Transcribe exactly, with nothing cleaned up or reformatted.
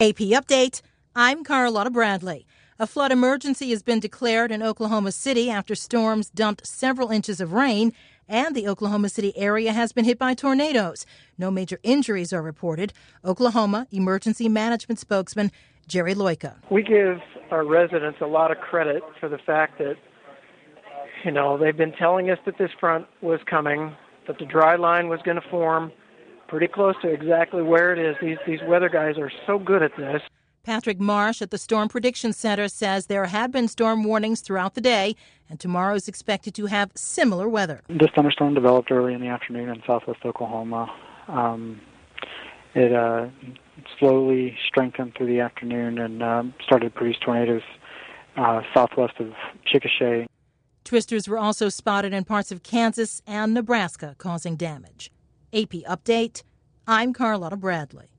A P Update, I'm Carlotta Bradley. A flood emergency has been declared in Oklahoma City after storms dumped several inches of rain, and the Oklahoma City area has been hit by tornadoes. No major injuries are reported. Oklahoma Emergency Management spokesman Jerry Loika. We give our residents a lot of credit for the fact that, you know, they've been telling us that this front was coming, that the dry line was going to form pretty close to exactly where it is. These, these weather guys are so good at this. Patrick Marsh at the Storm Prediction Center says there have been storm warnings throughout the day, and tomorrow is expected to have similar weather. This thunderstorm developed early in the afternoon in southwest Oklahoma. Um, it uh, slowly strengthened through the afternoon and um, started to produce tornadoes uh, southwest of Chickasha. Twisters were also spotted in parts of Kansas and Nebraska, causing damage. A P Update, I'm Carlotta Bradley.